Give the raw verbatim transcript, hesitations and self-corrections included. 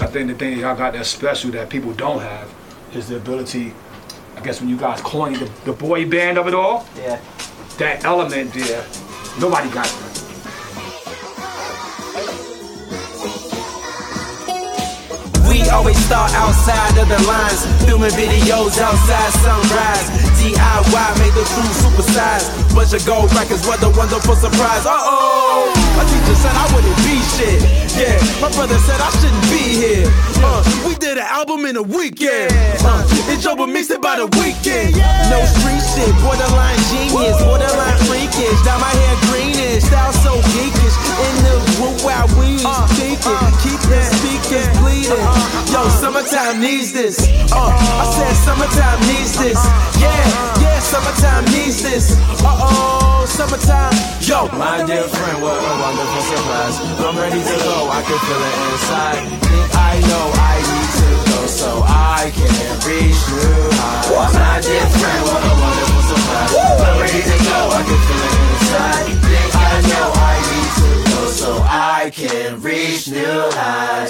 think the thing y'all got that's special that people don't have is the ability, I guess when you guys coined the, the boy band of it all, yeah, that element there, nobody got that. We always start outside of the lines, filming videos outside sunrise. D I Y made the crew supersize. Bunch of gold records, what a wonderful surprise. Uh-oh, my teacher said I wouldn't be shit. Yeah, my brother said I shouldn't be here. Uh, we did an album in a weekend. Uh, and Joe mixed it by the weekend. No street shit, borderline genius, borderline freakish. Dye my hair greenish, style so geekish. In the group while we was thinking, keep the speakers bleeding. Yo, summertime needs this. Uh, I said summertime needs this. Yeah, yeah, summertime needs this. Uh-oh, summertime. Yo, my dear friend, what a wonderful surprise. I'm ready to go, I can feel it inside. Think I know I need to go, so I can reach new highs. My dear friend, what a wonderful surprise. I'm ready to go, I can feel it inside. Think I know I need to go, so I can reach new highs.